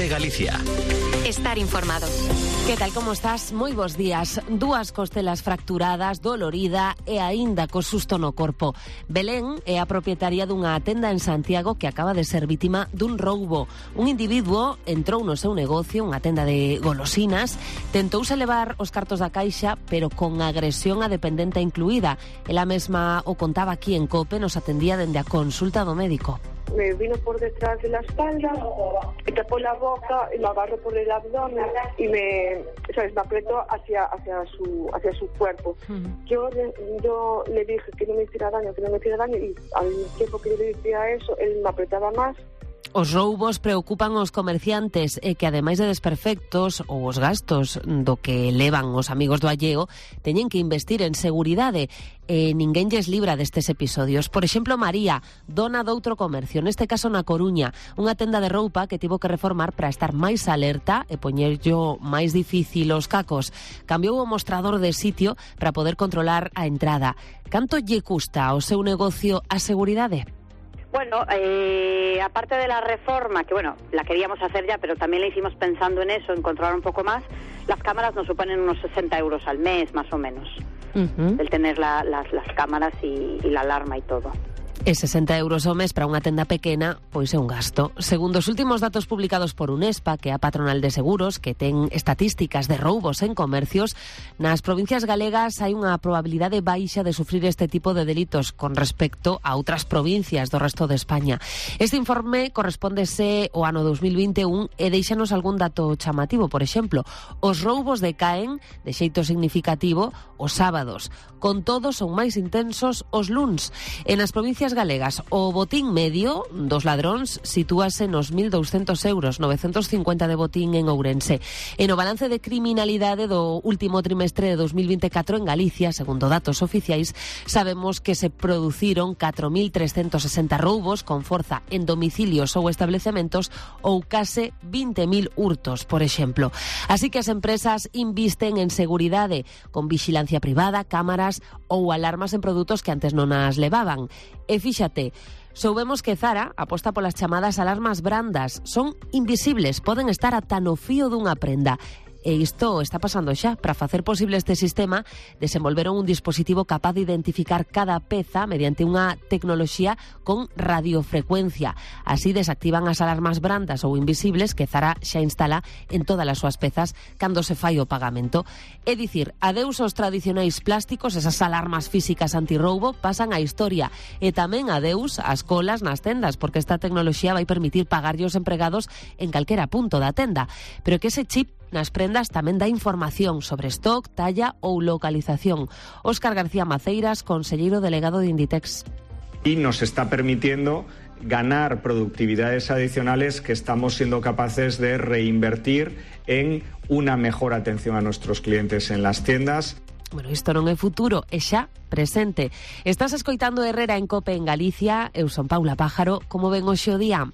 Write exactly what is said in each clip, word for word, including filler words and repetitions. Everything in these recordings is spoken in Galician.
de Galicia. Estar informado. Que tal, como estás? Moi bons días. Dúas costelas fracturadas, dolorida e aínda co susto no corpo. Belén é a propietaria dunha tenda en Santiago que acaba de ser vítima dun roubo. Un individuo entrou no seu negocio, unha tenda de golosinas, tentouse levar os cartos da caixa, pero con agresión a dependente incluída. Ela mesma o contaba aquí en COPE, nos atendía dende a consulta do médico. Me vino por detrás de la espalda, me tapó la boca y me agarró por el abdomen y me, ¿sabes? me apretó hacia hacia su hacia su cuerpo. Uh-huh. Yo, yo le dije que no me hiciera daño, que no me hiciera daño y al tiempo que yo le decía eso, él me apretaba más. Os roubos preocupan os comerciantes e que, ademais de desperfectos ou os gastos do que levan os amigos do alleo, teñen que investir en seguridade e ninguén lles libra destes episodios. Por exemplo, María, dona doutro comercio, neste caso na Coruña, unha tenda de roupa que tivo que reformar para estar máis alerta e poñerllo máis difícil os cacos. Cambiou o mostrador de sitio para poder controlar a entrada. Canto lle custa ao seu negocio a seguridade? Bueno, eh, aparte de la reforma, que bueno, la queríamos hacer ya, pero también la hicimos pensando en eso, en controlar un poco más, las cámaras nos suponen unos sesenta euros al mes, más o menos, uh-huh. el tener la, las, las cámaras y, y la alarma y todo. E sesenta euros ao mes para unha tenda pequena, pois é un gasto. Segundo os últimos datos publicados por Unespa, que é a patronal de seguros, que ten estatísticas de roubos en comercios, nas provincias galegas hai unha probabilidade baixa de sufrir este tipo de delitos con respecto a outras provincias do resto de España. Este informe correspóndese ao ano dos mil vinte e un e deixanos algún dato chamativo. Por exemplo, os roubos decaen de xeito significativo os sábados. Con todo, son máis intensos os luns. E nas provincias galegas, o botín medio dos ladróns sitúase nos mil douscentos euros, novecentos cincuenta de botín en Ourense. E no balance de criminalidade do último trimestre de dos mil vinte e catro en Galicia, segundo datos oficiais, sabemos que se produciron catro mil trescentos sesenta roubos con forza en domicilios ou establecementos ou case vinte mil hurtos, por exemplo. Así que as empresas invisten en seguridade, con vixilancia privada, cámaras ou alarmas en produtos que antes non as levaban. E fíxate, soubemos que Zara aposta polas chamadas alarmas brandas. Son invisibles, poden estar ata no fío dunha prenda. E isto está pasando xa. Para facer posible este sistema, desenvolveron un dispositivo capaz de identificar cada peza mediante unha tecnoloxía con radiofrecuencia. Así desactivan as alarmas brandas ou invisibles que Zara xa instala en todas as súas pezas cando se fai o pagamento. É dicir, adeus aos tradicionais plásticos, esas alarmas físicas antirroubo pasan á historia. E tamén adeus ás colas nas tendas, porque esta tecnoloxía vai permitir pagarlle os empregados en calquera punto da tenda. Pero que ese chip nas prendas tamén dá información sobre stock, talla ou localización. Óscar García Maceiras, conselleiro delegado de Inditex. Y nos está permitiendo ganar productividades adicionales que estamos siendo capaces de reinvertir en una mejor atención a nuestros clientes en las tiendas. Bueno, isto non é futuro, é xa presente. Estás escoitando Herrera en COPE en Galicia. Eu son Paula Pájaro. Como ven hoxe o día?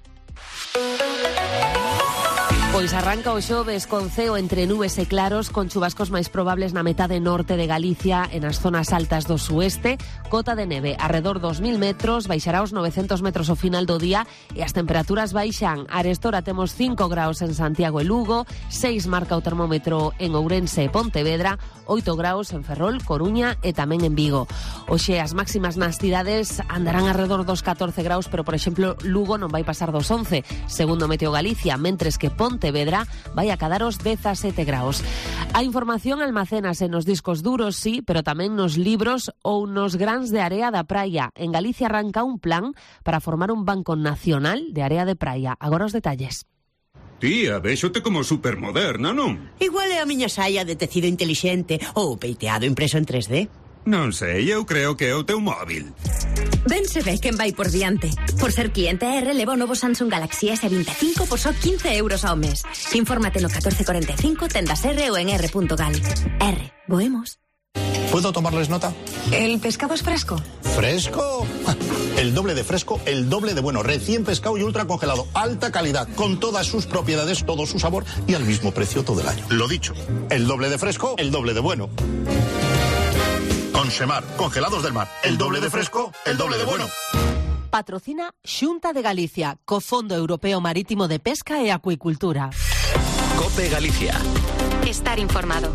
Pois arranca o xoves con ceo entre nubes e claros, con chubascos máis probables na metade norte de Galicia e nas zonas altas do sueste. Cota de neve arredor dos mil metros, baixará os novecentos metros ao final do día e as temperaturas baixan. A arestora temos cinco graus en Santiago e Lugo, seis marca o termómetro en Ourense e Pontevedra, oito graus en Ferrol, Coruña e tamén en Vigo. Oxe, as máximas nas cidades andarán arredor dos catorce graus, pero, por exemplo, Lugo non vai pasar dos once, segundo Meteo Galicia, mentres que Pontevedra vai acadar os dezasete graus. A información almacénase nos discos duros, sí, pero tamén nos libros ou nos grans de area da praia. En Galicia arranca un plan para formar un banco nacional de area de praia. Agora os detalles. Tía, véxote como supermoderna, non? Igual é a miña saia de tecido inteligente ou peiteado impreso en tres D. Non sei, eu creo que é o teu móvil. Ben se ve quen vai por diante. Por ser cliente R, leva o novo Samsung Galaxy S veinticinco por só quince euros ao mes. Infórmate no catorce cuarenta e cinco, tendas R ou en r punto gal. R, boemos. ¿Puedo tomarles nota? ¿El pescado es fresco? ¿Fresco? El doble de fresco, el doble de bueno. Recién pescado y ultra congelado. Alta calidad, con todas sus propiedades, todo su sabor y al mismo precio todo el año. Lo dicho, el doble de fresco, el doble de bueno. Consemar, congelados del mar. El doble de fresco, el doble de bueno. Patrocina Xunta de Galicia, co Fondo Europeo Marítimo de Pesca e Acuicultura. COPE Galicia. Estar informado.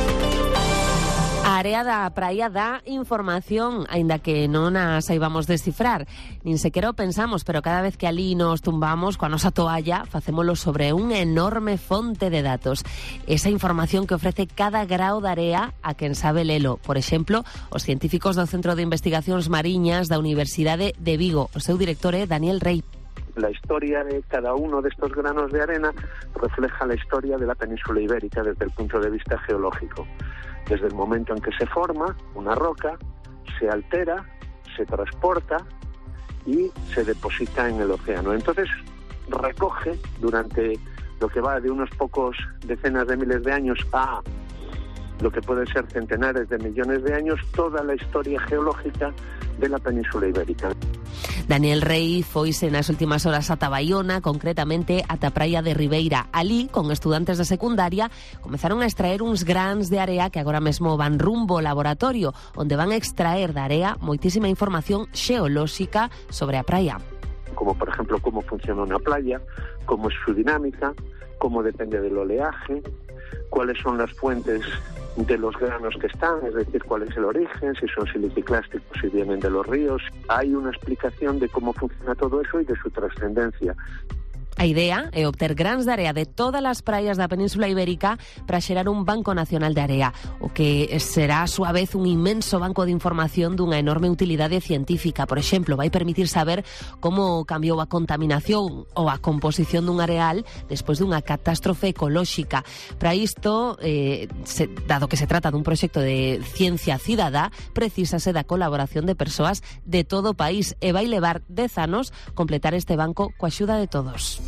A área da praia dá información, aínda que non a saibamos descifrar. Nin sequera o pensamos, pero cada vez que ali nos tumbamos coa nosa toalla, facémolo sobre unha enorme fonte de datos. Esa información que ofrece cada grao de area a quen sabe lelo. Por exemplo, os científicos do Centro de Investigacións Mariñas da Universidade de Vigo. O seu director é Daniel Rey. La historia de cada uno de estos granos de arena refleja la historia de la península ibérica desde el punto de vista geológico. Desde el momento en que se forma una roca, se altera, se transporta y se deposita en el océano. Entonces recoge durante lo que va de unos pocos decenas de miles de años a lo que pueden ser centenares de millones de años, toda la historia geológica de la península ibérica. Daniel Rey foise nas últimas horas ata Baiona, concretamente ata praia de Ribeira. Alí, con estudantes de secundaria, comezaron a extraer uns grans de area que agora mesmo van rumbo ao laboratorio, onde van a extraer da area moitísima información xeolóxica sobre a praia. Como, por ejemplo, cómo funciona una playa, cómo es su dinámica, cómo depende del oleaje, cuáles son las fuentes de los granos que están, es decir, cuál es el origen, si son siliciclásticos, si vienen de los ríos. Hay una explicación de cómo funciona todo eso y de su trascendencia. A idea é obter grans de area de todas as praias da Península Ibérica para xerar un banco nacional de area, o que será a súa vez un inmenso banco de información dunha enorme utilidade científica. Por exemplo, vai permitir saber como cambiou a contaminación ou a composición dun areal despois dunha catástrofe ecolóxica. Para isto, eh, se, dado que se trata dun proxecto de ciencia cidadá, precisase da colaboración de persoas de todo o país e vai levar dez anos completar este banco coa axuda de todos.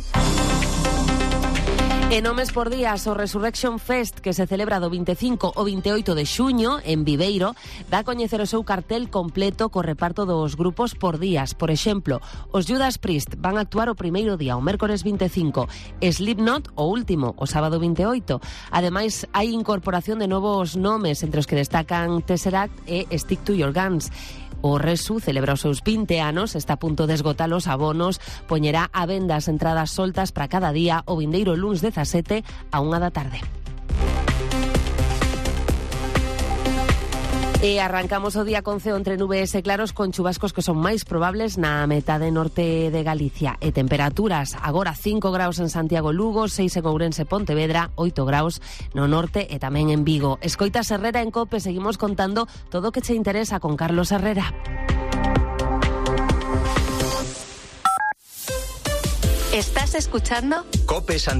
E nomes por días, o Resurrection Fest, que se celebra do veinticinco ao veintioito de xuño en Viveiro, dá a coñecer o seu cartel completo co reparto dos grupos por días. Por exemplo, os Judas Priest van a actuar o primeiro día, o mércores veinticinco, Slipknot o último, o sábado veintioito. Ademais, hai incorporación de novos nomes, entre os que destacan Tesseract e Stick to Your Guns. O Resu celebra os seus vinte anos, está a punto de esgotar os abonos, poñerá a venda as entradas soltas para cada día o vindeiro luns dezasete a unha da tarde. E arrancamos o día con ceo entre nubes e claros con chubascos que son máis probables na metade norte de Galicia. E temperaturas, agora cinco graus en Santiago Lugo, seis en Ourense Pontevedra, oito graus no norte e tamén en Vigo. Escoitas Herrera en COPE, seguimos contando todo o que che interesa con Carlos Herrera. ¿Estás escuchando? COPE Santiago.